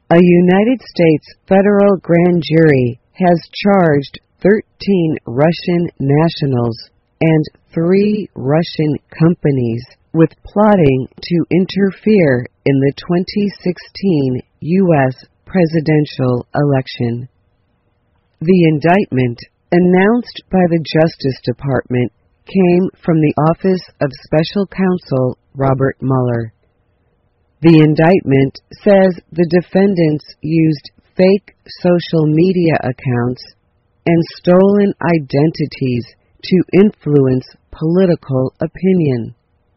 A United States federal grand jury has charged 13 Russian nationals and 3 Russian companies with plotting to interfere in the 2016 U.S. presidential election. The indictment, announced by the Justice Department, came from the Office of Special Counsel Robert Mueller. The indictment says the defendants used fake social media accounts and stolen identities to influence political opinion.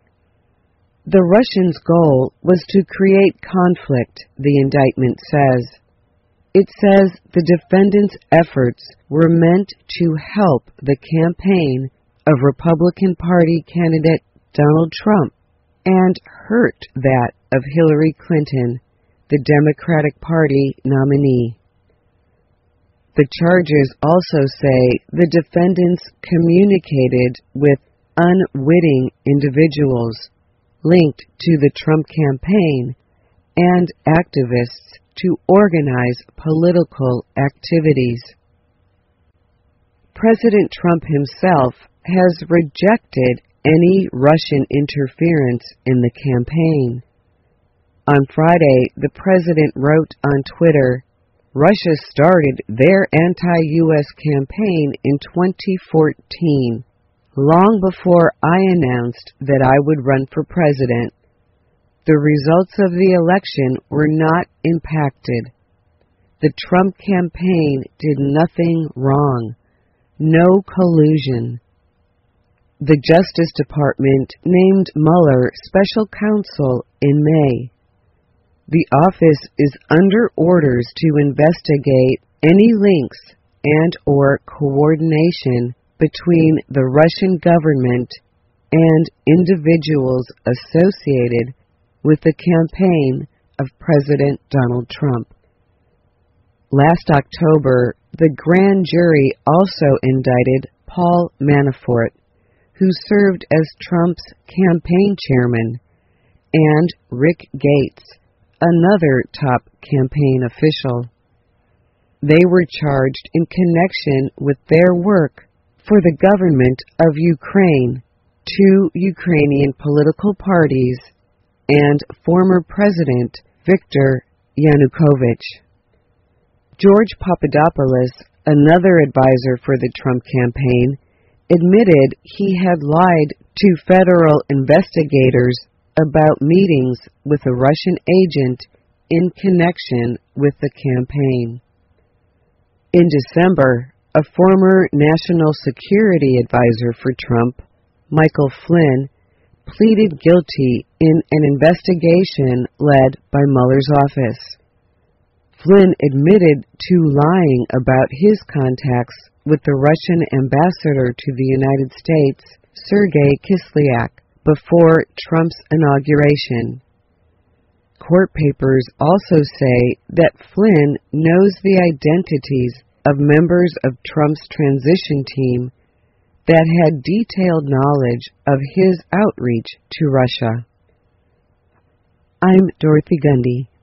The Russians' goal was to create conflict, the indictment says. It says the defendants' efforts were meant to help the campaign of Republican Party candidate Donald Trump and hurt that of Hillary Clinton, the Democratic Party nominee. The charges also say the defendants communicated with unwitting individuals linked to the Trump campaign and activists to organize political activities. President Trump himself has rejected any Russian interference in the campaign. On Friday, the president wrote on Twitter, "Russia started their anti-U.S. campaign in 2014, long before I announced that I would run for president. The results of the election were not impacted. The Trump campaign did nothing wrong. No collusion." The Justice Department named Mueller special counsel in May. The office is under orders to investigate any links and/or coordination between the Russian government and individuals associated with the campaign of President Donald Trump. Last October, the grand jury also indicted Paul Manafort, who served as Trump's campaign chairman, and Rick Gates, another top campaign official. They were charged in connection with their work for the government of Ukraine, 2 Ukrainian political parties, and former President Viktor Yanukovych. George Papadopoulos, another advisor for the Trump campaign, admitted he had lied to federal investigators about meetings with a Russian agent in connection with the campaign. In December, a former national security advisor for Trump, Michael Flynn, pleaded guilty in an investigation led by Mueller's office. Flynn admitted to lying about his contacts with the Russian ambassador to the United States, Sergei Kislyak, before Trump's inauguration. Court papers also say that Flynn knows the identities of members of Trump's transition team that had detailed knowledge of his outreach to Russia. I'm Dorothy Gundy.